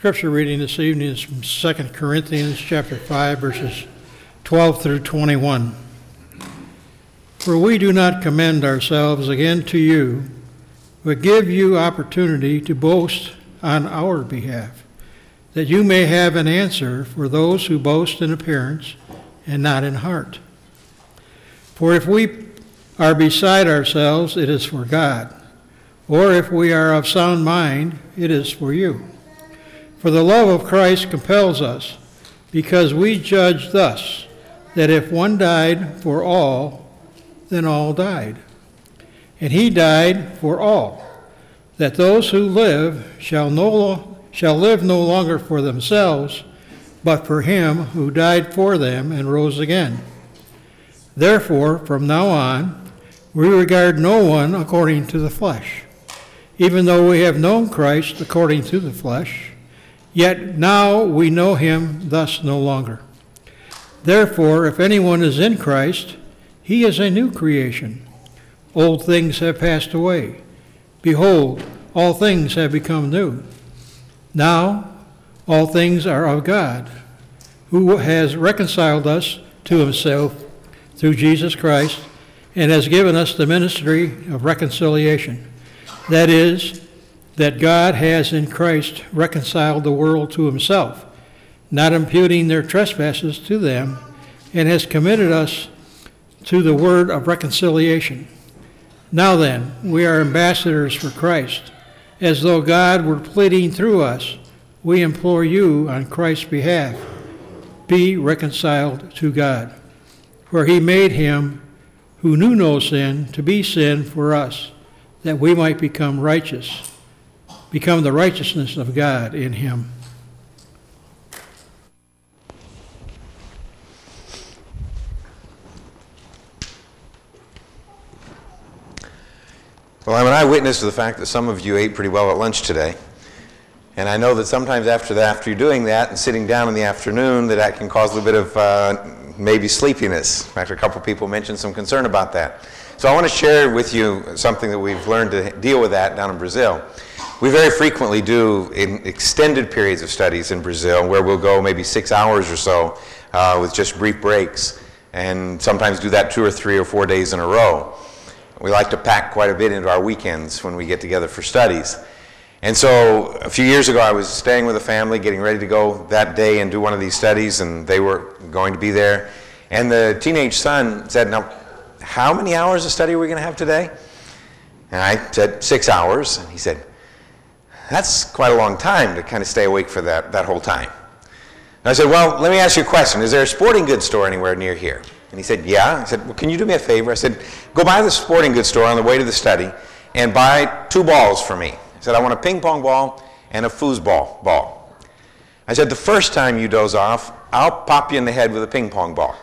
Scripture reading this evening is from 2 Corinthians chapter 5, verses 12 through 21. For we do not commend ourselves again to you, but give you opportunity to boast on our behalf, that you may have an answer for those who boast in appearance and not in heart. For if we are beside ourselves, it is for God, or if we are of sound mind, it is for you. For the love of Christ compels us, because we judge thus, that if one died for all, then all died. And he died for all, that those who live shall live no longer for themselves, but for him who died for them and rose again. Therefore, from now on, we regard no one according to the flesh. Even though we have known Christ according to the flesh, yet now we know him thus no longer. Therefore, if anyone is in Christ, he is a new creation. Old things have passed away. Behold, all things have become new. Now, all things are of God, who has reconciled us to himself through Jesus Christ, and has given us the ministry of reconciliation. That is, that God has in Christ reconciled the world to himself, not imputing their trespasses to them, and has committed us to the word of reconciliation. Now then, we are ambassadors for Christ. As though God were pleading through us, we implore you on Christ's behalf, be reconciled to God. For he made him who knew no sin to be sin for us, that we might become the righteousness of God in him. Well, I'm an eyewitness to the fact that some of you ate pretty well at lunch today. And I know that sometimes after you're doing that and sitting down in the afternoon, that can cause a little bit of maybe sleepiness. In fact, a couple people mentioned some concern about that. So I want to share with you something that we've learned to deal with that down in Brazil. We very frequently do extended periods of studies in Brazil where we'll go maybe 6 hours or so with just brief breaks, and sometimes do that 2 or 3 or 4 days in a row. We like to pack quite a bit into our weekends when we get together for studies. And so a few years ago I was staying with a family, getting ready to go that day and do one of these studies, and they were going to be there. And the teenage son said, "Now, how many hours of study are we going to have today?" And I said, 6 hours. And he said, "That's quite a long time to kind of stay awake for that whole time." And I said, "Well, let me ask you a question. Is there a sporting goods store anywhere near here?" And he said, "Yeah." I said, "Well, can you do me a favor?" I said, "Go by the sporting goods store on the way to the study and buy 2 balls for me." I said, "I want a ping pong ball and a foosball ball." I said, "The first time you doze off, I'll pop you in the head with a ping pong ball."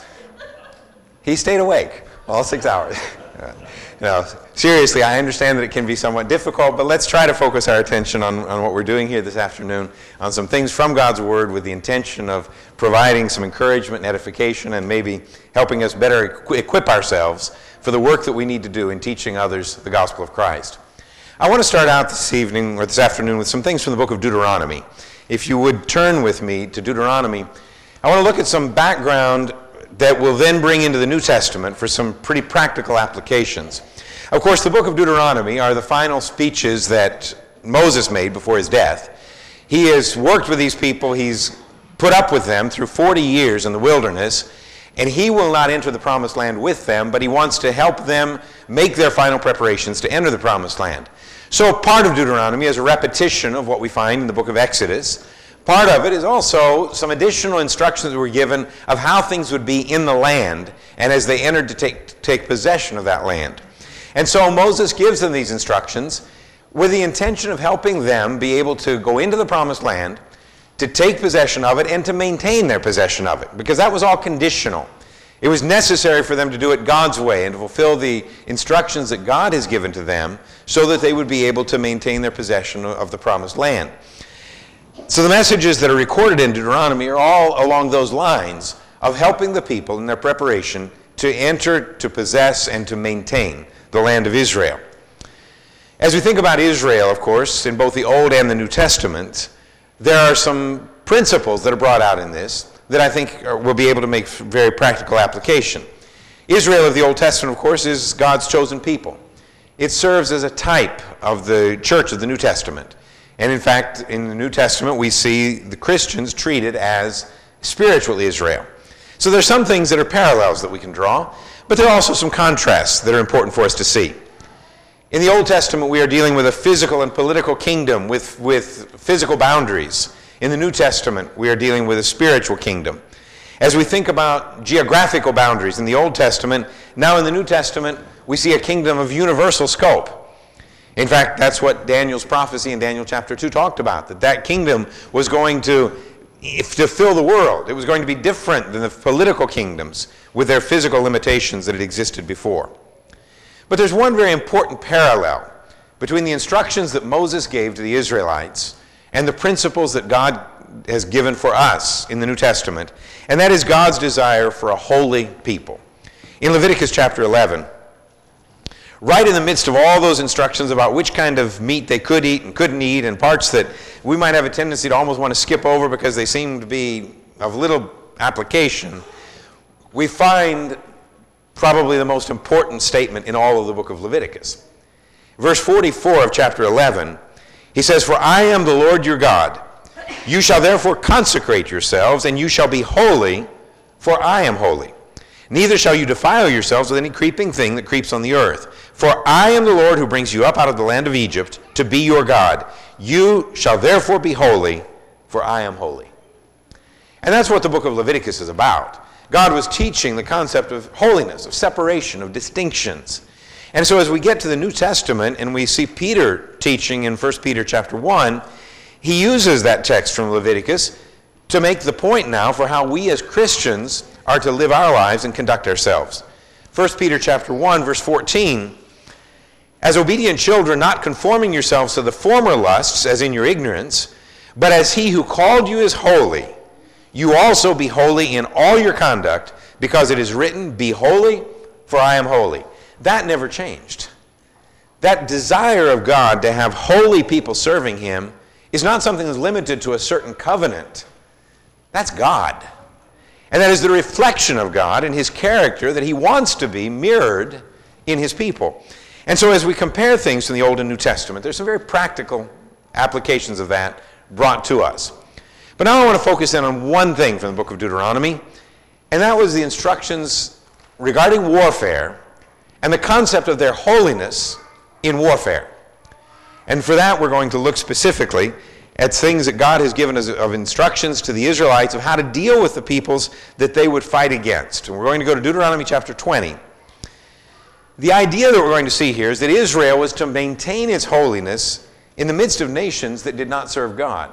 He stayed awake all 6 hours. Seriously, I understand that it can be somewhat difficult, but let's try to focus our attention on what we're doing here this afternoon, on some things from God's Word with the intention of providing some encouragement and edification and maybe helping us better equip ourselves for the work that we need to do in teaching others the gospel of Christ. I want to start out this afternoon with some things from the book of Deuteronomy. If you would turn with me to Deuteronomy, I want to look at some background that will then bring into the New Testament for some pretty practical applications. Of course, the book of Deuteronomy are the final speeches that Moses made before his death. He has worked with these people. He's put up with them through 40 years in the wilderness, and he will not enter the promised land with them, but he wants to help them make their final preparations to enter the promised land. So part of Deuteronomy is a repetition of what we find in the book of Exodus. Part of it is also some additional instructions that were given of how things would be in the land and as they entered to take possession of that land. And so Moses gives them these instructions with the intention of helping them be able to go into the promised land, to take possession of it, and to maintain their possession of it, because that was all conditional. It was necessary for them to do it God's way and to fulfill the instructions that God has given to them so that they would be able to maintain their possession of the promised land. So the messages that are recorded in Deuteronomy are all along those lines of helping the people in their preparation to enter, to possess, and to maintain the land of Israel. As we think about Israel, of course, in both the Old and the New Testament, there are some principles that are brought out in this that I think will be able to make very practical application. Israel of the Old Testament, of course, is God's chosen people. It serves as a type of the church of the New Testament. And in fact, in the New Testament, we see the Christians treated as spiritual Israel. So there's some things that are parallels that we can draw, but there are also some contrasts that are important for us to see. In the Old Testament, we are dealing with a physical and political kingdom with physical boundaries. In the New Testament, we are dealing with a spiritual kingdom. As we think about geographical boundaries in the Old Testament, now in the New Testament, we see a kingdom of universal scope. In fact, that's what Daniel's prophecy in Daniel chapter 2 talked about, that kingdom was going to fill the world. It was going to be different than the political kingdoms with their physical limitations that had existed before. But there's one very important parallel between the instructions that Moses gave to the Israelites and the principles that God has given for us in the New Testament, and that is God's desire for a holy people. In Leviticus chapter 11, right in the midst of all those instructions about which kind of meat they could eat and couldn't eat, and parts that we might have a tendency to almost want to skip over because they seem to be of little application, we find probably the most important statement in all of the book of Leviticus. Verse 44 of chapter 11, he says, "For I am the Lord your God. You shall therefore consecrate yourselves, and you shall be holy, for I am holy. Neither shall you defile yourselves with any creeping thing that creeps on the earth. For I am the Lord who brings you up out of the land of Egypt to be your God. You shall therefore be holy, for I am holy." And that's what the book of Leviticus is about. God was teaching the concept of holiness, of separation, of distinctions. And so as we get to the New Testament and we see Peter teaching in 1 Peter chapter 1, he uses that text from Leviticus to make the point now for how we as Christians are to live our lives and conduct ourselves. 1 Peter chapter 1, verse 14, "As obedient children, not conforming yourselves to the former lusts, as in your ignorance, but as he who called you is holy, you also be holy in all your conduct, because it is written, 'Be holy, for I am holy.'" That never changed. That desire of God to have holy people serving him is not something that's limited to a certain covenant. That's God. And that is the reflection of God and his character that he wants to be mirrored in his people. And so as we compare things in the Old and New Testament, there's some very practical applications of that brought to us. But now I want to focus in on one thing from the book of Deuteronomy, and that was the instructions regarding warfare and the concept of their holiness in warfare. And for that, we're going to look specifically at things that God has given us of instructions to the Israelites of how to deal with the peoples that they would fight against. And we're going to go to Deuteronomy chapter 20. The idea that we're going to see here is that Israel was to maintain its holiness in the midst of nations that did not serve God.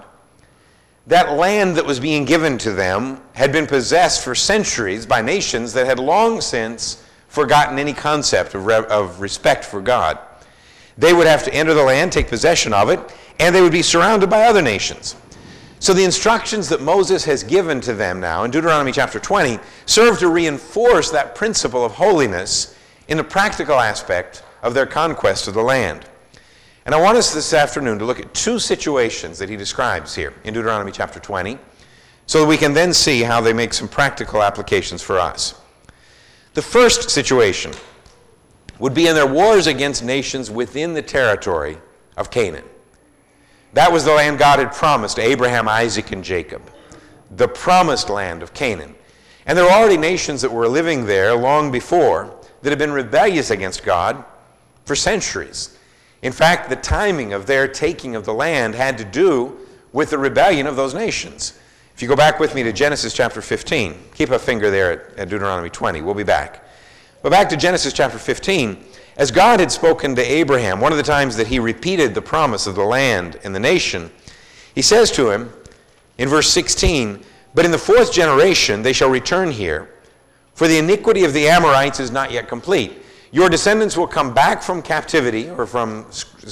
That land that was being given to them had been possessed for centuries by nations that had long since forgotten any concept of respect for God. They would have to enter the land, take possession of it, and they would be surrounded by other nations. So the instructions that Moses has given to them now in Deuteronomy chapter 20 serve to reinforce that principle of holiness in the practical aspect of their conquest of the land. And I want us this afternoon to look at two situations that he describes here in Deuteronomy chapter 20 so that we can then see how they make some practical applications for us. The first situation would be in their wars against nations within the territory of Canaan. That was the land God had promised to Abraham, Isaac, and Jacob, the promised land of Canaan. And there were already nations that were living there long before that had been rebellious against God for centuries. In fact, the timing of their taking of the land had to do with the rebellion of those nations. If you go back with me to Genesis chapter 15, keep a finger there at Deuteronomy 20, we'll be back. But back to Genesis chapter 15, as God had spoken to Abraham, one of the times that he repeated the promise of the land and the nation, he says to him in verse 16, "But in the fourth generation they shall return here, for the iniquity of the Amorites is not yet complete. Your descendants will come back from captivity or from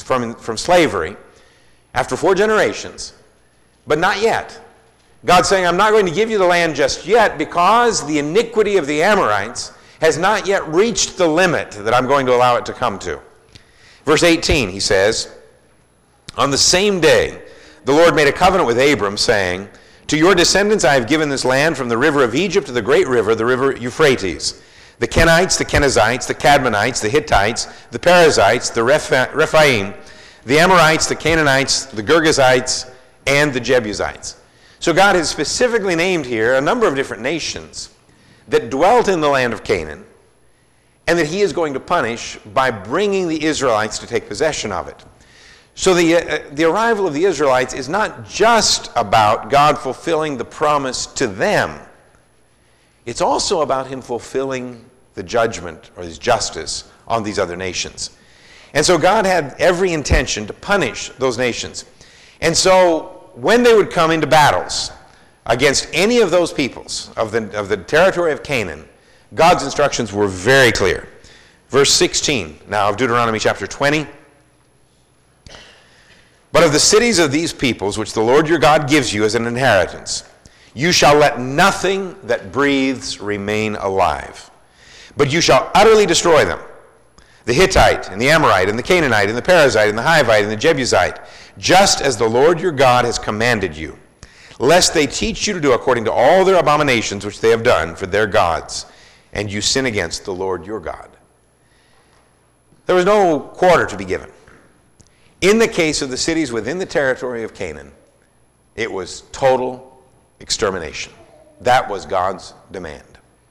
slavery after 4 generations, but not yet." God's saying, I'm not going to give you the land just yet because the iniquity of the Amorites has not yet reached the limit that I'm going to allow it to come to. Verse 18, he says, "On the same day the Lord made a covenant with Abram, saying, "To your descendants I have given this land from the river of Egypt to the great river, the river Euphrates. The Kenites, the Kenizzites, the Cadmonites, the Hittites, the Perizzites, the Rephaim, the Amorites, the Canaanites, the Girgashites, and the Jebusites." So God has specifically named here a number of different nations that dwelt in the land of Canaan, and that he is going to punish by bringing the Israelites to take possession of it. So the arrival of the Israelites is not just about God fulfilling the promise to them. It's also about him fulfilling the judgment or his justice on these other nations. And so God had every intention to punish those nations. And so when they would come into battles against any of those peoples of the territory of Canaan, God's instructions were very clear. Verse 16 now of Deuteronomy chapter 20. "But of the cities of these peoples, which the Lord your God gives you as an inheritance, you shall let nothing that breathes remain alive, but you shall utterly destroy them. The Hittite, and the Amorite, and the Canaanite, and the Perizzite, and the Hivite, and the Jebusite, just as the Lord your God has commanded you, lest they teach you to do according to all their abominations which they have done for their gods, and you sin against the Lord your God." There was no quarter to be given. In the case of the cities within the territory of Canaan, it was total extermination. That was God's demand.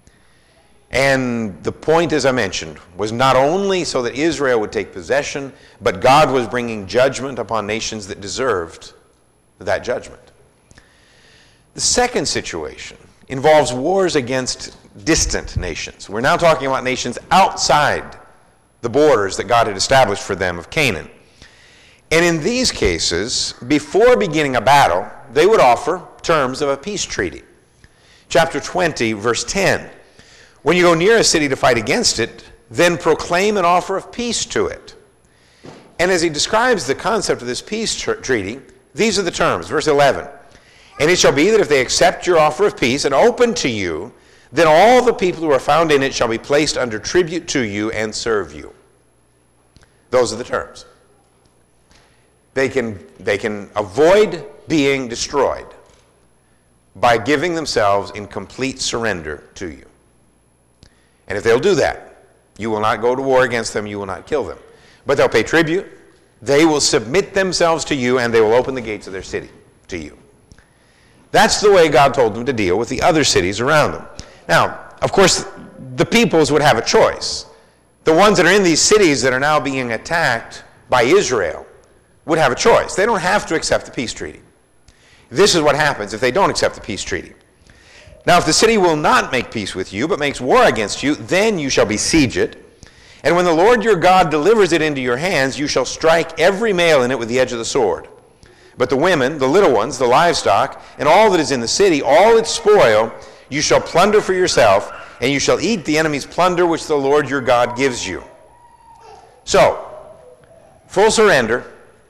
And the point, as I mentioned, was not only so that Israel would take possession, but God was bringing judgment upon nations that deserved that judgment. The second situation involves wars against distant nations. We're now talking about nations outside the borders that God had established for them of Canaan. And in these cases, before beginning a battle, they would offer terms of a peace treaty. Chapter 20, verse 10. "When you go near a city to fight against it, then proclaim an offer of peace to it." And as he describes the concept of this peace treaty, these are the terms. Verse 11. "And it shall be that if they accept your offer of peace and open to you, then all the people who are found in it shall be placed under tribute to you and serve you." Those are the terms. They can avoid being destroyed by giving themselves in complete surrender to you. And if they'll do that, you will not go to war against them, you will not kill them. But they'll pay tribute, they will submit themselves to you, and they will open the gates of their city to you. That's the way God told them to deal with the other cities around them. Now, of course, the peoples would have a choice. The ones that are in these cities that are now being attacked by Israel would have a choice. They don't have to accept the peace treaty. This is what happens if they don't accept the peace treaty. "Now, if the city will not make peace with you, but makes war against you, then you shall besiege it. And when the Lord your God delivers it into your hands, you shall strike every male in it with the edge of the sword. But the women, the little ones, the livestock, and all that is in the city, all its spoil, you shall plunder for yourself, and you shall eat the enemy's plunder which the Lord your God gives you." So, full surrender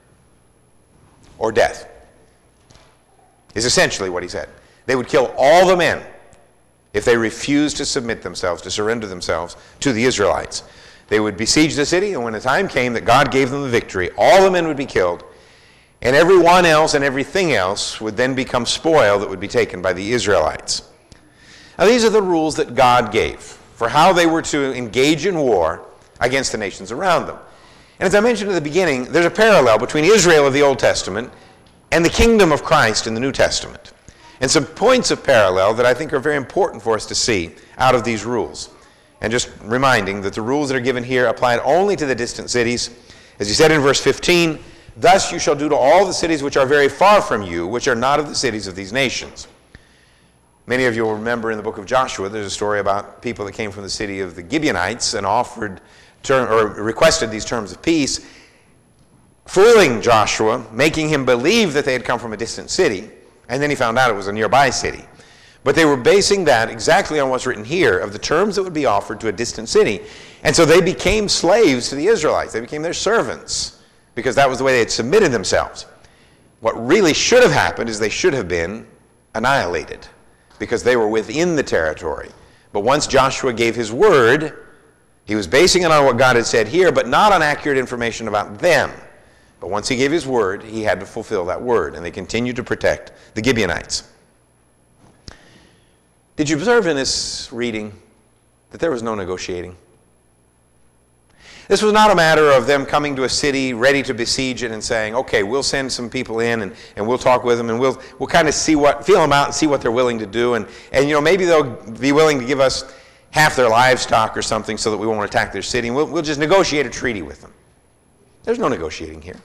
or death is essentially what he said. They would kill all the men if they refused to submit themselves, to surrender themselves to the Israelites. They would besiege the city, and when the time came that God gave them the victory, all the men would be killed, and everyone else and everything else would then become spoil that would be taken by the Israelites. Now, these are the rules that God gave for how they were to engage in war against the nations around them. And as I mentioned at the beginning, there's a parallel between Israel of the Old Testament and the kingdom of Christ in the New Testament. And some points of parallel that I think are very important for us to see out of these rules. And just reminding that the rules that are given here applied only to the distant cities. As he said in verse 15, "Thus you shall do to all the cities which are very far from you, which are not of the cities of these nations." Many of you will remember in the book of Joshua, there's a story about people that came from the city of the Gibeonites and requested these terms of peace, fooling Joshua, making him believe that they had come from a distant city, and then he found out it was a nearby city. But they were basing that exactly on what's written here of the terms that would be offered to a distant city. And so they became slaves to the Israelites. They became their servants because that was the way they had submitted themselves. What really should have happened is they should have been annihilated because they were within the territory. But once Joshua gave his word, he was basing it on what God had said here, but not on accurate information about them. But once he gave his word, he had to fulfill that word, and they continued to protect the Gibeonites. Did you observe in this reading that there was no negotiating? This was not a matter of them coming to a city ready to besiege it and saying, okay, we'll send some people in and we'll talk with them and we'll kind of feel them out and see what they're willing to do. And maybe they'll be willing to give us half their livestock or something so that we won't attack their city. And we'll just negotiate a treaty with them. There's no negotiating here.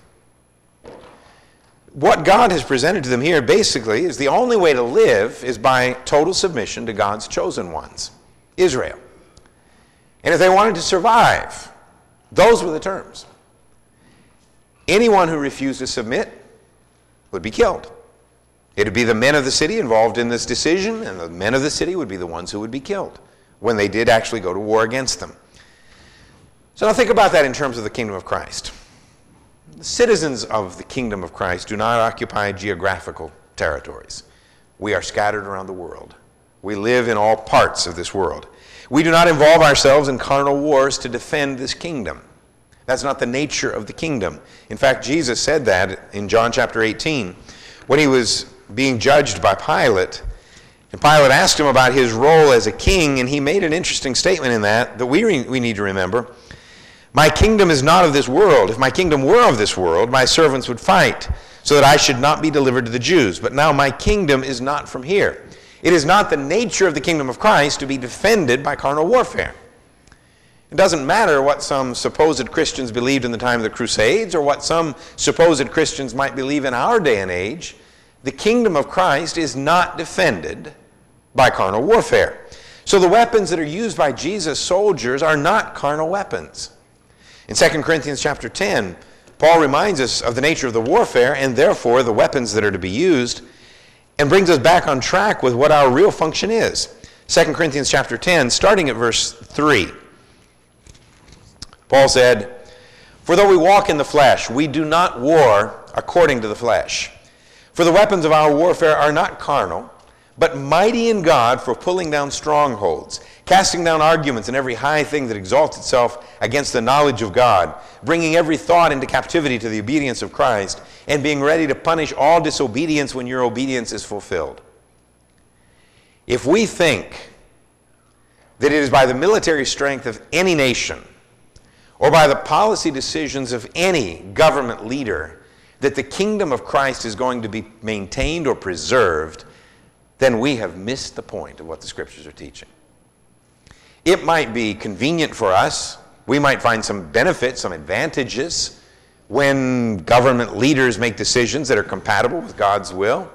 What God has presented to them here basically is the only way to live is by total submission to God's chosen ones, Israel. And if they wanted to survive, those were the terms. Anyone who refused to submit would be killed. It would be the men of the city involved in this decision, and the men of the city would be the ones who would be killed when they did actually go to war against them. So now think about that in terms of the kingdom of Christ. The citizens of the kingdom of Christ do not occupy geographical territories. We are scattered around the world. We live in all parts of this world. We do not involve ourselves in carnal wars to defend this kingdom. That's not the nature of the kingdom. In fact, Jesus said that in John chapter 18 when he was being judged by Pilate. And Pilate asked him about his role as a king, and he made an interesting statement in that we need to remember. My kingdom is not of this world. If my kingdom were of this world, my servants would fight so that I should not be delivered to the Jews. But now my kingdom is not from here. It is not the nature of the kingdom of Christ to be defended by carnal warfare. It doesn't matter what some supposed Christians believed in the time of the Crusades or what some supposed Christians might believe in our day and age. The kingdom of Christ is not defended by carnal warfare. So the weapons that are used by Jesus' soldiers are not carnal weapons. In 2 Corinthians chapter 10, Paul reminds us of the nature of the warfare and therefore the weapons that are to be used, and brings us back on track with what our real function is. 2 Corinthians chapter 10, starting at verse 3. Paul said, "For though we walk in the flesh, we do not war according to the flesh. For the weapons of our warfare are not carnal, but mighty in God for pulling down strongholds, casting down arguments and every high thing that exalts itself against the knowledge of God, bringing every thought into captivity to the obedience of Christ, and being ready to punish all disobedience when your obedience is fulfilled." If we think that it is by the military strength of any nation or by the policy decisions of any government leader that the kingdom of Christ is going to be maintained or preserved, then we have missed the point of what the Scriptures are teaching. It might be convenient for us. We might find some benefits, some advantages when government leaders make decisions that are compatible with God's will.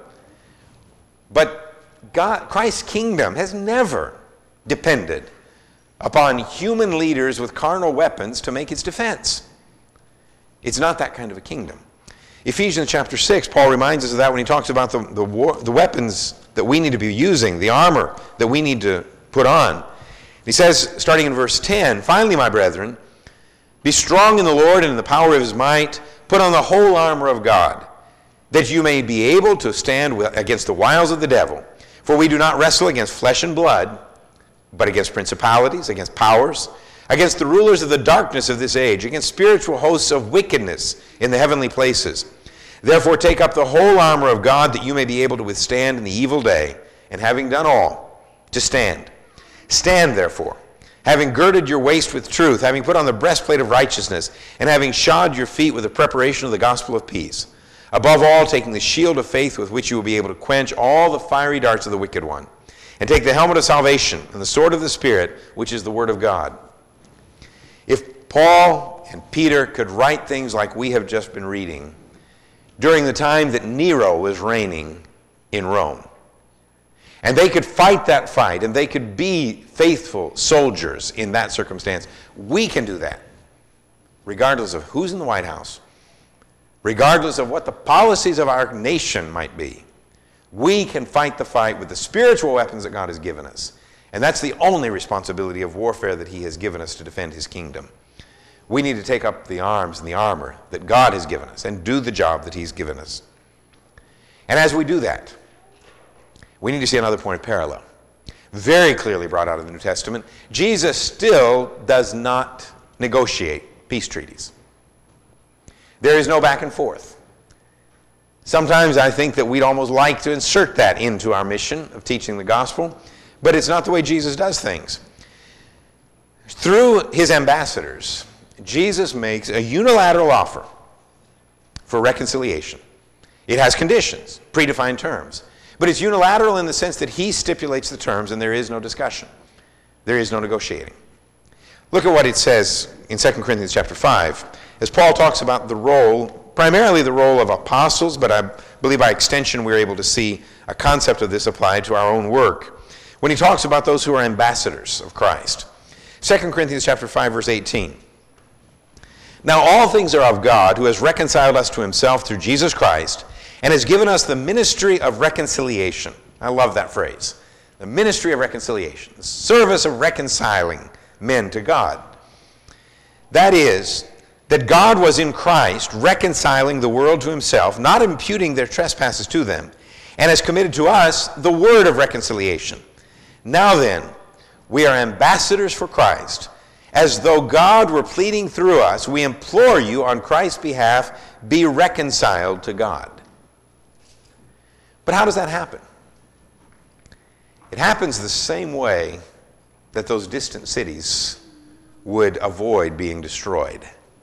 But Christ's kingdom has never depended upon human leaders with carnal weapons to make its defense. It's not that kind of a kingdom. Ephesians chapter 6, Paul reminds us of that when he talks about the weapons that we need to be using, the armor that we need to put on. He says, starting in verse 10, "Finally, my brethren, be strong in the Lord and in the power of his might. Put on the whole armor of God, that you may be able to stand against the wiles of the devil. For we do not wrestle against flesh and blood, but against principalities, against powers, against the rulers of the darkness of this age, against spiritual hosts of wickedness in the heavenly places. Therefore take up the whole armor of God, that you may be able to withstand in the evil day, and having done all, to stand. Stand therefore, having girded your waist with truth, having put on the breastplate of righteousness, and having shod your feet with the preparation of the gospel of peace. Above all, taking the shield of faith with which you will be able to quench all the fiery darts of the wicked one. And take the helmet of salvation and the sword of the Spirit, which is the word of God." If Paul and Peter could write things like we have just been reading during the time that Nero was reigning in Rome, and they could fight that fight, and they could be faithful soldiers in that circumstance, we can do that, regardless of who's in the White House, regardless of what the policies of our nation might be. We can fight the fight with the spiritual weapons that God has given us. And that's the only responsibility of warfare that he has given us to defend his kingdom. We need to take up the arms and the armor that God has given us and do the job that he's given us. And as we do that, we need to see another point of parallel, very clearly brought out of the New Testament. Jesus still does not negotiate peace treaties. There is no back and forth. Sometimes I think that we'd almost like to insert that into our mission of teaching the gospel, but it's not the way Jesus does things. Through his ambassadors, Jesus makes a unilateral offer for reconciliation. It has conditions, predefined terms, but it's unilateral in the sense that he stipulates the terms and there is no discussion. There is no negotiating. Look at what it says in 2 Corinthians chapter 5, as Paul talks about the role, primarily the role of apostles, but I believe by extension we're able to see a concept of this applied to our own work. When he talks about those who are ambassadors of Christ. 2 Corinthians chapter 5, verse 18. Now all things are of God, who has reconciled us to himself through Jesus Christ, and has given us the ministry of reconciliation. I love that phrase. The ministry of reconciliation. The service of reconciling men to God. That is, that God was in Christ reconciling the world to himself, not imputing their trespasses to them, and has committed to us the word of reconciliation. Now then, we are ambassadors for Christ. As though God were pleading through us, we implore you on Christ's behalf, be reconciled to God. But how does that happen? It happens the same way that those distant cities would avoid being destroyed.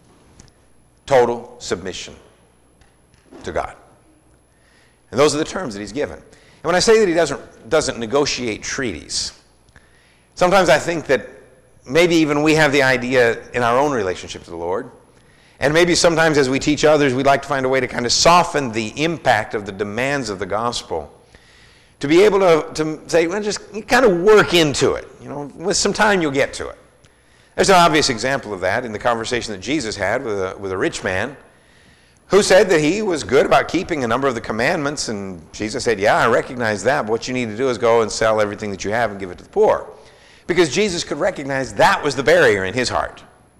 Total submission to God. And those are the terms that he's given. And when I say that he doesn't negotiate treaties, sometimes I think that maybe even we have the idea in our own relationship to the Lord, and maybe sometimes as we teach others, we'd like to find a way to kind of soften the impact of the demands of the gospel, to be able to say, well, just kind of work into it. You know, with some time you'll get to it. There's an obvious example of that in the conversation that Jesus had with a rich man who said that he was good about keeping a number of the commandments, and Jesus said, yeah, I recognize that, but what you need to do is go and sell everything that you have and give it to the poor. Because Jesus could recognize that was the barrier in his heart.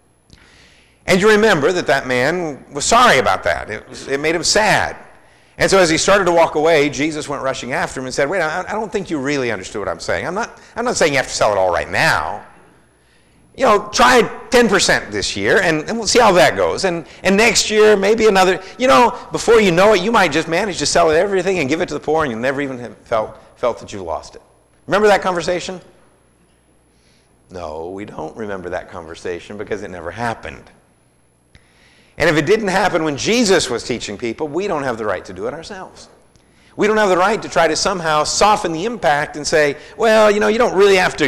And you remember that man was sorry about that. It made him sad. And so as he started to walk away, Jesus went rushing after him and said, wait, I don't think you really understood what I'm saying. I'm not saying you have to sell it all right now. You know, try 10% this year, and we'll see how that goes. And next year, maybe another. You know, before you know it, you might just manage to sell everything and give it to the poor, and you'll never even have felt that you lost it. Remember that conversation? No, we don't remember that conversation because it never happened. And if it didn't happen when Jesus was teaching people, we don't have the right to do it ourselves. We don't have the right to try to somehow soften the impact and say, well, you know, you don't really have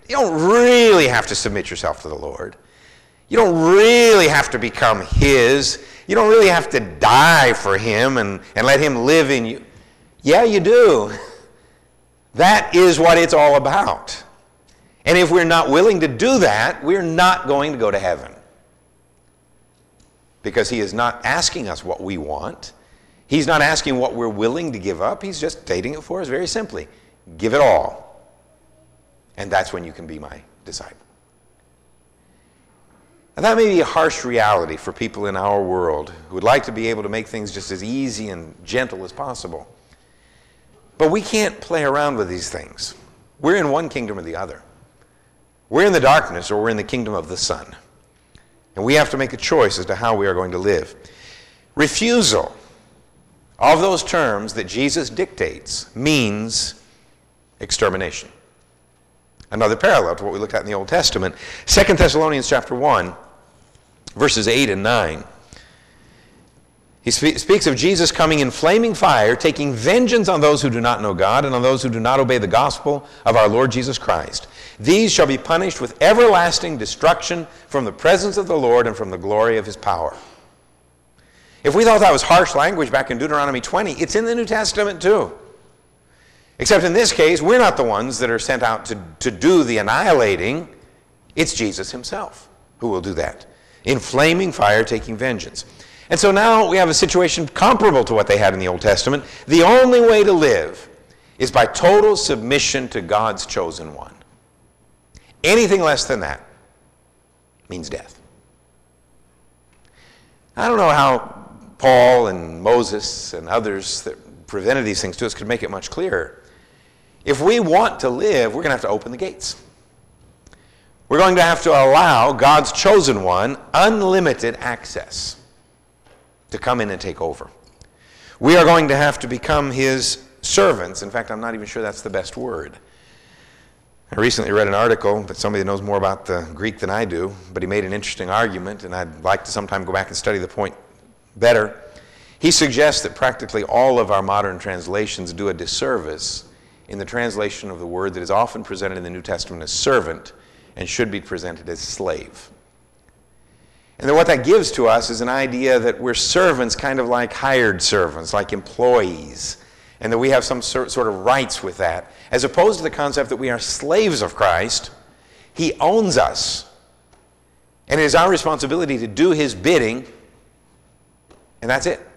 to submit yourself to the Lord. You don't really have to become his. You don't really have to die for him and let him live in you. Yeah, you do. That is what it's all about. And if we're not willing to do that, we're not going to go to heaven. Because he is not asking us what we want. He's not asking what we're willing to give up. He's just stating it for us very simply. Give it all. And that's when you can be my disciple. And that may be a harsh reality for people in our world who would like to be able to make things just as easy and gentle as possible. But we can't play around with these things. We're in one kingdom or the other. We're in the darkness or we're in the kingdom of the sun. And we have to make a choice as to how we are going to live. Refusal of those terms that Jesus dictates means extermination. Another parallel to what we looked at in the Old Testament. 2 Thessalonians chapter 1, verses 8 and 9. He speaks of Jesus coming in flaming fire, taking vengeance on those who do not know God and on those who do not obey the gospel of our Lord Jesus Christ. These shall be punished with everlasting destruction from the presence of the Lord and from the glory of his power. If we thought that was harsh language back in Deuteronomy 20, it's in the New Testament too. Except in this case, we're not the ones that are sent out to do the annihilating. It's Jesus himself who will do that. In flaming fire, taking vengeance. And so now we have a situation comparable to what they had in the Old Testament. The only way to live is by total submission to God's chosen one. Anything less than that means death. I don't know how Paul and Moses and others that presented these things to us could make it much clearer. If we want to live, we're going to have to open the gates. We're going to have to allow God's chosen one unlimited access. to come in and take over. We are going to have to become his servants. In fact, I'm not even sure that's the best word. I recently read an article that somebody that knows more about the Greek than I do, but he made an interesting argument, and I'd like to sometime go back and study the point better. He suggests that practically all of our modern translations do a disservice in the translation of the word that is often presented in the New Testament as servant and should be presented as slave. And then what that gives to us is an idea that we're servants, kind of like hired servants, like employees, and that we have some sort of rights with that, as opposed to the concept that we are slaves of Christ. He owns us, and it is our responsibility to do his bidding, and that's it.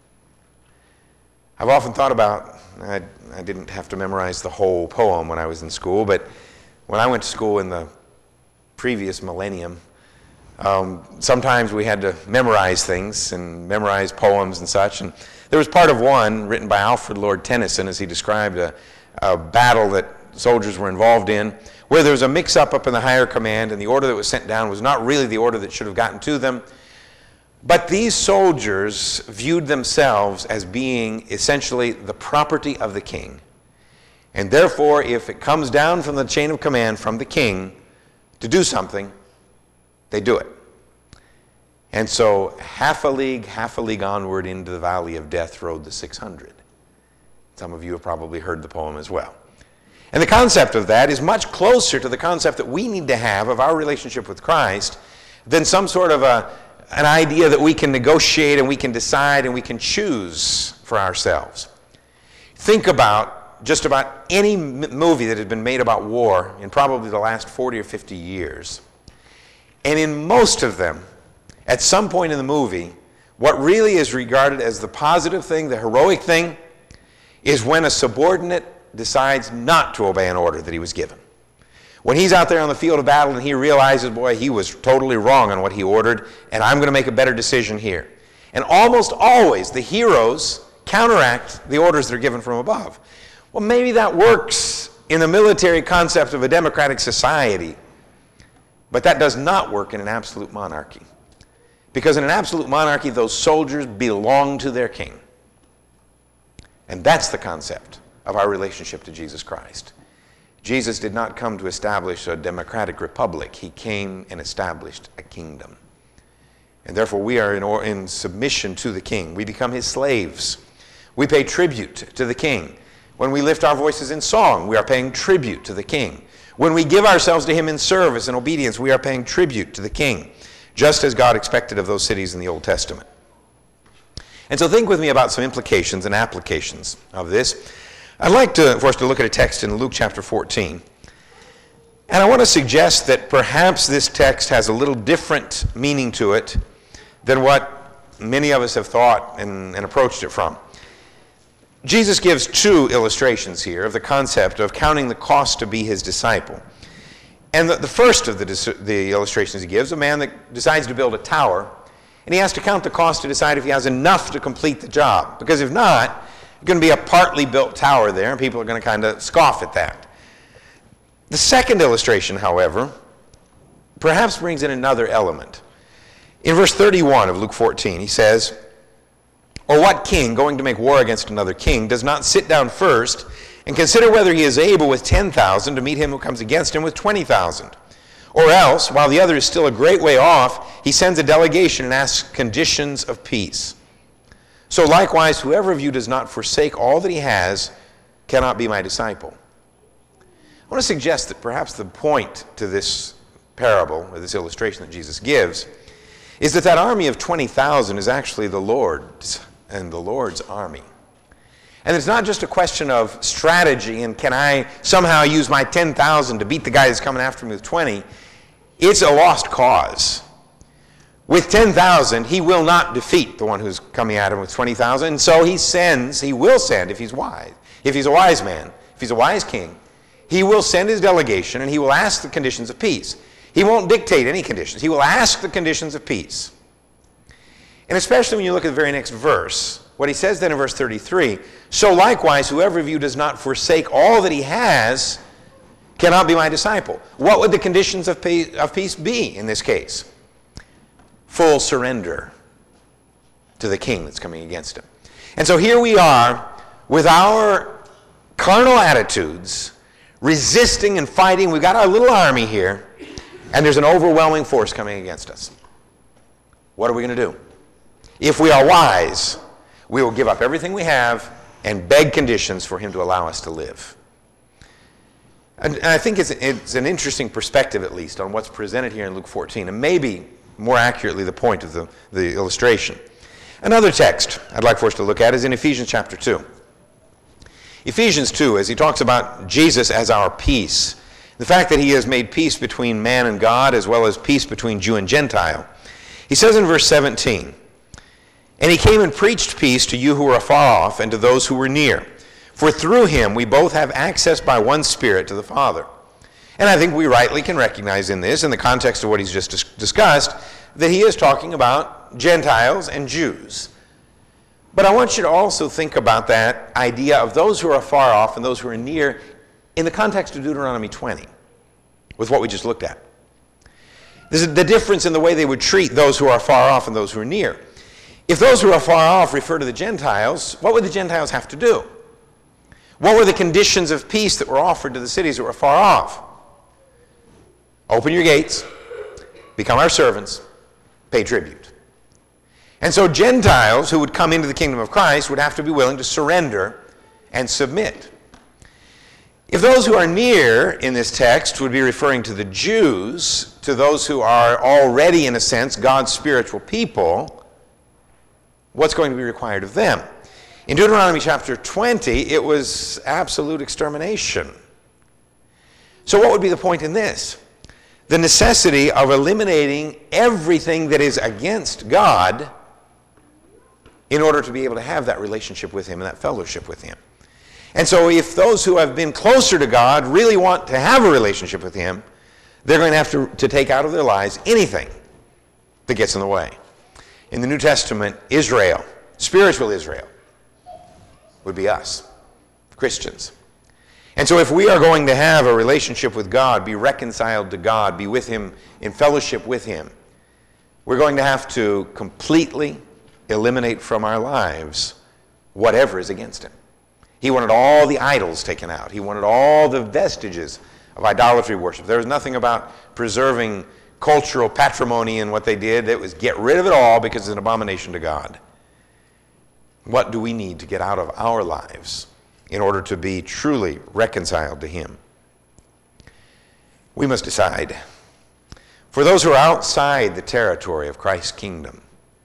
I've often thought about, I didn't have to memorize the whole poem when I was in school, but when I went to school in the previous millennium, sometimes we had to memorize things and memorize poems and such. And there was part of one written by Alfred Lord Tennyson as he described a battle that soldiers were involved in, where there was a mix-up up in the higher command, and the order that was sent down was not really the order that should have gotten to them. But these soldiers viewed themselves as being essentially the property of the king. And therefore, if it comes down from the chain of command from the king to do something, they do it. And so half a league onward into the valley of death rode the 600. Some of you have probably heard the poem as well. And the concept of that is much closer to the concept that we need to have of our relationship with Christ than some sort of an idea that we can negotiate and we can decide and we can choose for ourselves. Think about just about any movie that has been made about war in probably the last 40 or 50 years. And in most of them, at some point in the movie, what really is regarded as the positive thing, the heroic thing, is when a subordinate decides not to obey an order that he was given. When he's out there on the field of battle and he realizes, boy, he was totally wrong on what he ordered, and I'm going to make a better decision here. And almost always the heroes counteract the orders that are given from above. Well, maybe that works in the military concept of a democratic society, but that does not work in an absolute monarchy. Because in an absolute monarchy, those soldiers belong to their king. And that's the concept of our relationship to Jesus Christ. Jesus did not come to establish a democratic republic. He came and established a kingdom. And therefore, we are in submission to the king. We become his slaves. We pay tribute to the king. When we lift our voices in song, we are paying tribute to the king. When we give ourselves to him in service and obedience, we are paying tribute to the king, just as God expected of those cities in the Old Testament. And so think with me about some implications and applications of this. I'd like for us to look at a text in Luke chapter 14. And I want to suggest that perhaps this text has a little different meaning to it than what many of us have thought and approached it from. Jesus gives two illustrations here of the concept of counting the cost to be his disciple. And the first of the illustrations he gives, a man that decides to build a tower, and he has to count the cost to decide if he has enough to complete the job. Because if not, it's going to be a partly built tower there, and people are going to kind of scoff at that. The second illustration, however, perhaps brings in another element. In verse 31 of Luke 14, he says, "Or what king, going to make war against another king, does not sit down first and consider whether he is able with 10,000 to meet him who comes against him with 20,000? Or else, while the other is still a great way off, he sends a delegation and asks conditions of peace. So likewise, whoever of you does not forsake all that he has cannot be my disciple." I want to suggest that perhaps the point to this parable, or this illustration that Jesus gives, is that army of 20,000 is actually the Lord's and the Lord's army. And it's not just a question of strategy and can I somehow use my 10,000 to beat the guy that's coming after me with 20. It's a lost cause. With 10,000, he will not defeat the one who's coming at him with 20,000. And so he will send, if he's wise. If he's a wise man, if he's a wise king, he will send his delegation and he will ask the conditions of peace. He won't dictate any conditions. He will ask the conditions of peace. And especially when you look at the very next verse, what he says then in verse 33, "So likewise, whoever of you does not forsake all that he has cannot be my disciple." What would the conditions of peace be in this case? Full surrender. to the king that's coming against him. And so here we are with our carnal attitudes, resisting and fighting. We've got our little army here, and there's an overwhelming force coming against us. What are we going to do? If we are wise, we will give up everything we have and beg conditions for him to allow us to live. And I think it's an interesting perspective, at least, on what's presented here in Luke 14, and maybe more accurately the point of the illustration. Another text I'd like for us to look at is in Ephesians chapter 2. Ephesians 2, as he talks about Jesus as our peace, the fact that he has made peace between man and God, as well as peace between Jew and Gentile. He says in verse 17, "And he came and preached peace to you who were afar off and to those who were near. For through him we both have access by one Spirit to the Father." And I think we rightly can recognize in this, in the context of what he's just discussed, that he is talking about Gentiles and Jews. But I want you to also think about that idea of those who are far off and those who are near in the context of Deuteronomy 20, with what we just looked at. This is the difference in the way they would treat those who are far off and those who are near. If those who are far off refer to the Gentiles, what would the Gentiles have to do? What were the conditions of peace that were offered to the cities that were far off? Open your gates, become our servants, pay tribute. And so Gentiles who would come into the kingdom of Christ would have to be willing to surrender and submit. If those who are near in this text would be referring to the Jews, to those who are already, in a sense, God's spiritual people, what's going to be required of them? In Deuteronomy chapter 20, it was absolute extermination. So what would be the point in this? The necessity of eliminating everything that is against God in order to be able to have that relationship with him and that fellowship with him. And so if those who have been closer to God really want to have a relationship with him, they're going to have to take out of their lives anything that gets in the way. In the New Testament, Israel, spiritual Israel, would be us, Christians. And so if we are going to have a relationship with God, be reconciled to God, be with him in fellowship with him, we're going to have to completely eliminate from our lives whatever is against him. He wanted all the idols taken out. He wanted all the vestiges of idolatry worship. There was nothing about preserving cultural patrimony in what they did. It was get rid of it all because it's an abomination to God. What do we need to get out of our lives in order to be truly reconciled to him? We must decide. For those who are outside the territory of Christ's kingdom,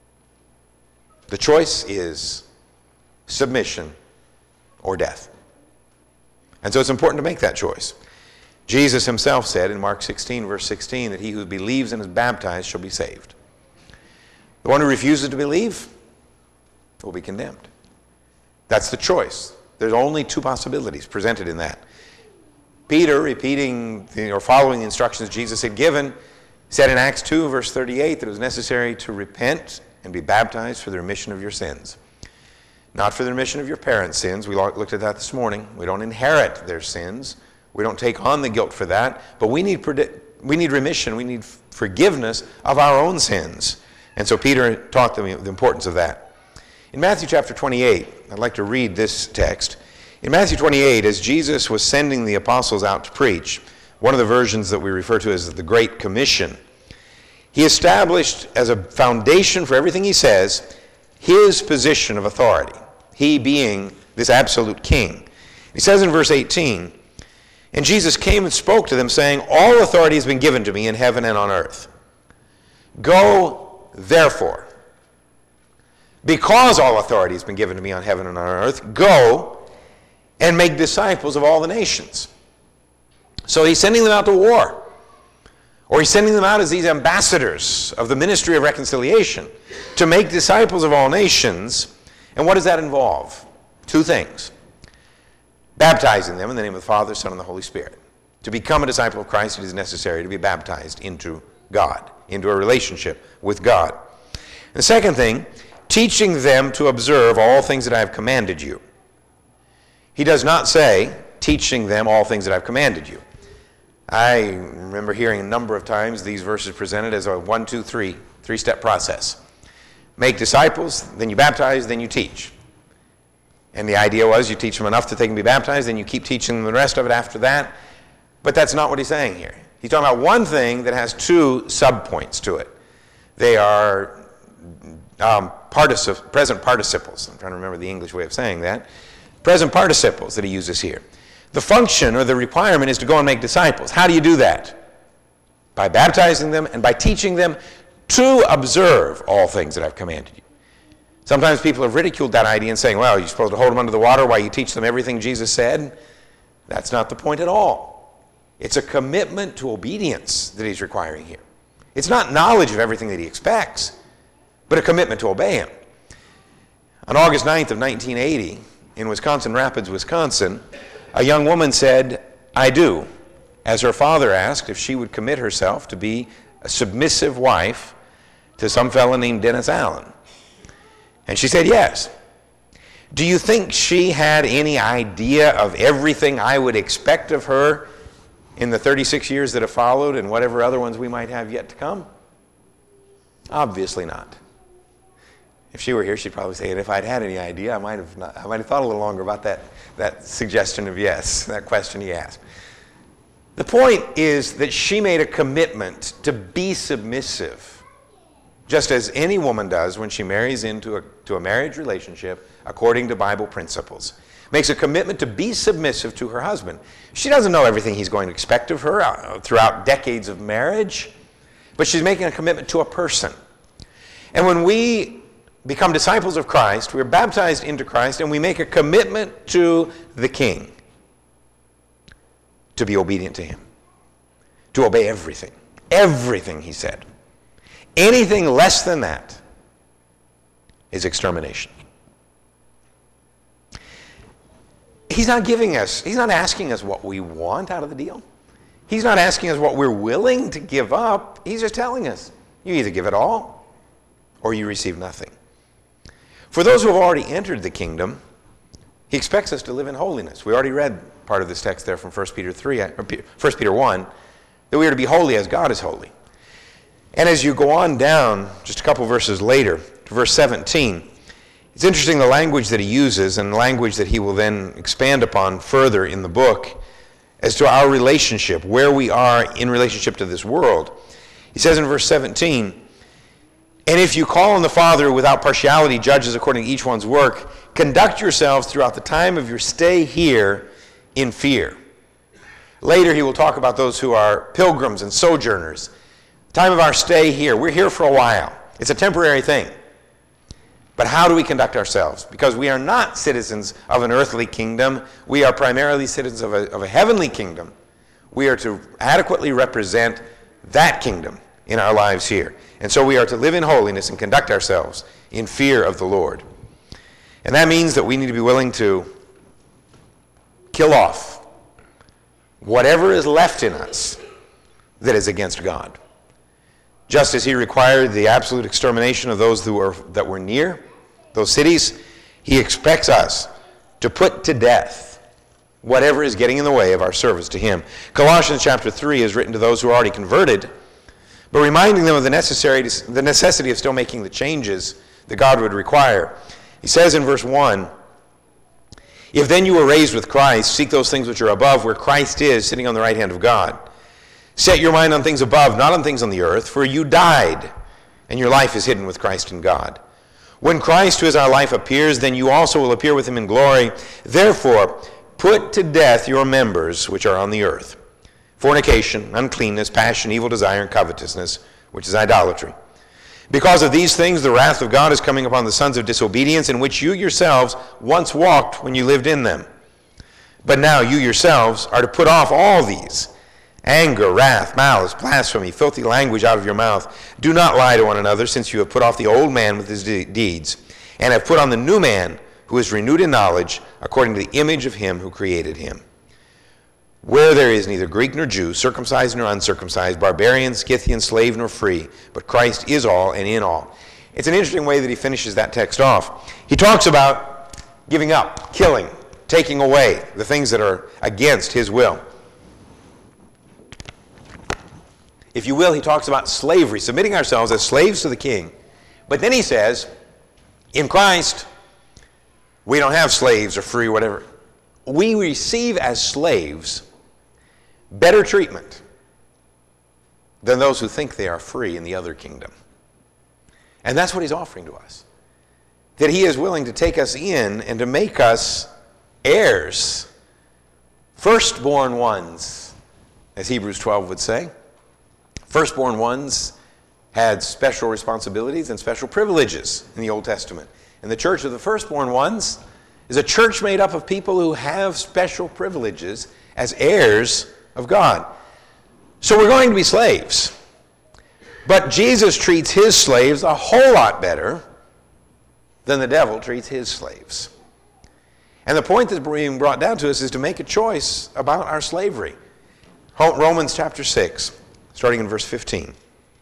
the choice is submission or death. And so it's important to make that choice. Jesus himself said in Mark 16, verse 16, that he who believes and is baptized shall be saved. The one who refuses to believe will be condemned. That's the choice. There's only two possibilities presented in that. Peter, repeating or following the instructions Jesus had given, said in Acts 2, verse 38, that it was necessary to repent and be baptized for the remission of your sins. Not for the remission of your parents' sins. We looked at that this morning. We don't inherit their sins. We don't take on the guilt for that. But we need remission. We need forgiveness of our own sins. And so Peter taught them the importance of that. In Matthew chapter 28, I'd like to read this text. In Matthew 28, as Jesus was sending the apostles out to preach, one of the versions that we refer to as the Great Commission, he established as a foundation for everything he says his position of authority, he being this absolute king. He says in verse 18, "And Jesus came and spoke to them, saying, 'All authority has been given to me in heaven and on earth. Go, therefore, because all authority has been given to me on heaven and on earth, go and make disciples of all the nations.'" So he's sending them out to war. Or he's sending them out as these ambassadors of the ministry of reconciliation to make disciples of all nations. And what does that involve? Two things. Baptizing them in the name of the Father, Son, and the Holy Spirit. To become a disciple of Christ, it is necessary to be baptized into God, into a relationship with God. And the second thing, teaching them to observe all things that I have commanded you. He does not say, teaching them all things that I've commanded you. I remember hearing a number of times these verses presented as a 1, 2, 3, three-step process. make disciples, then you baptize, then you teach. And the idea was you teach them enough that they can be baptized, then you keep teaching them the rest of it after that. But that's not what he's saying here. He's talking about one thing that has two subpoints to it. They are present participles. I'm trying to remember the English way of saying that. Present participles that he uses here. The function or the requirement is to go and make disciples. How do you do that? By baptizing them and by teaching them to observe all things that I've commanded you. Sometimes people have ridiculed that idea and saying, well, you're supposed to hold them under the water while you teach them everything Jesus said. That's not the point at all. It's a commitment to obedience that he's requiring here. It's not knowledge of everything that he expects, but a commitment to obey him. On August 9th of 1980, in Wisconsin Rapids, Wisconsin, a young woman said, I do, as her father asked if she would commit herself to be a submissive wife to some fellow named Dennis Allen. And she said yes. Do you think she had any idea of everything I would expect of her in the 36 years that have followed and whatever other ones we might have yet to come? Obviously not. If she were here, she'd probably say, and if I'd had any idea, I might have thought a little longer about that suggestion of yes, that question he asked. The point is that she made a commitment to be submissive, just as any woman does when she marries into a marriage relationship according to Bible principles. Makes a commitment to be submissive to her husband. She doesn't know everything he's going to expect of her throughout decades of marriage, but she's making a commitment to a person. And when we become disciples of Christ, we're baptized into Christ, and we make a commitment to the King to be obedient to him, to obey everything he said. Anything less than that is extermination. He's not asking us what we want out of the deal. He's not asking us what we're willing to give up. He's just telling us, you either give it all or you receive nothing. For those who have already entered the kingdom, he expects us to live in holiness. We already read part of this text there from 1 Peter 1, that we are to be holy as God is holy. And as you go on down, just a couple verses later, to verse 17, it's interesting the language that he uses and the language that he will then expand upon further in the book as to our relationship, where we are in relationship to this world. He says in verse 17, and if you call on the Father without partiality, judges according to each one's work, conduct yourselves throughout the time of your stay here in fear. Later he will talk about those who are pilgrims and sojourners. Time of our stay here. We're here for a while. It's a temporary thing. But how do we conduct ourselves? Because we are not citizens of an earthly kingdom. We are primarily citizens of a heavenly kingdom. We are to adequately represent that kingdom in our lives here. And so we are to live in holiness and conduct ourselves in fear of the Lord. And that means that we need to be willing to kill off whatever is left in us that is against God. Just as he required the absolute extermination of those that were near those cities, he expects us to put to death whatever is getting in the way of our service to him. Colossians chapter 3 is written to those who are already converted, but reminding them of the necessity of still making the changes that God would require. He says in verse 1, if then you were raised with Christ, seek those things which are above, where Christ is, sitting on the right hand of God. Set your mind on things above, not on things on the earth, for you died, and your life is hidden with Christ in God. When Christ, who is our life, appears, then you also will appear with him in glory. Therefore, put to death your members which are on the earth: fornication, uncleanness, passion, evil desire, and covetousness, which is idolatry. Because of these things, the wrath of God is coming upon the sons of disobedience, in which you yourselves once walked when you lived in them. But now you yourselves are to put off all these: anger, wrath, malice, blasphemy, filthy language out of your mouth. Do not lie to one another, since you have put off the old man with his deeds, and have put on the new man, who is renewed in knowledge, according to the image of him who created him. Where there is neither Greek nor Jew, circumcised nor uncircumcised, barbarian, Scythian, slave nor free, but Christ is all and in all. It's an interesting way that he finishes that text off. He talks about giving up, killing, taking away the things that are against his will. If you will, he talks about slavery, submitting ourselves as slaves to the king, But then he says, in Christ, we don't have slaves or free, whatever. We receive as slaves better treatment than those who think they are free in the other kingdom. And that's what he's offering to us. That he is willing to take us in and to make us heirs, firstborn ones, as Hebrews 12 would say. Firstborn ones had special responsibilities and special privileges in the Old Testament. And the church of the firstborn ones is a church made up of people who have special privileges as heirs of God. So we're going to be slaves. But Jesus treats his slaves a whole lot better than the devil treats his slaves. And the point that's being brought down to us is to make a choice about our slavery. Romans chapter 6, starting in verse 15.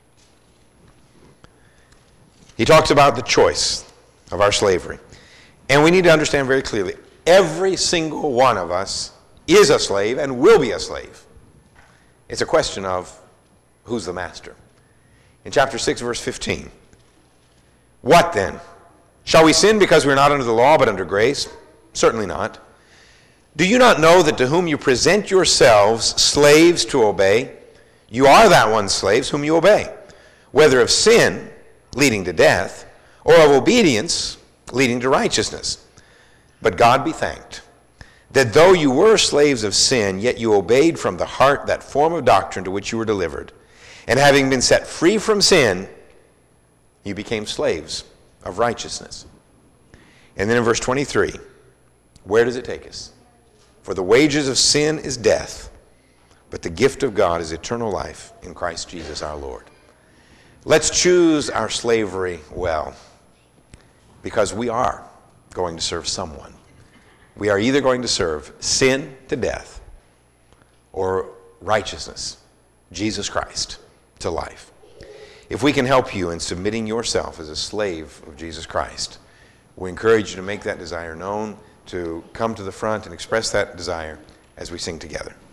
He talks about the choice of our slavery. And we need to understand very clearly, every single one of us is a slave and will be a slave. It's a question of who's the master. In chapter 6, verse 15, what then? Shall we sin because we're not under the law but under grace? Certainly not. Do you not know that to whom you present yourselves slaves to obey, you are that one's slaves whom you obey, whether of sin, leading to death, or of obedience, leading to righteousness? But God be thanked, that though you were slaves of sin, yet you obeyed from the heart that form of doctrine to which you were delivered. And having been set free from sin, you became slaves of righteousness. And then in verse 23, where does it take us? For the wages of sin is death, but the gift of God is eternal life in Christ Jesus our Lord. Let's choose our slavery well, because we are going to serve someone. We are either going to serve sin to death or righteousness, Jesus Christ, to life. If we can help you in submitting yourself as a slave of Jesus Christ, we encourage you to make that desire known, to come to the front and express that desire as we sing together.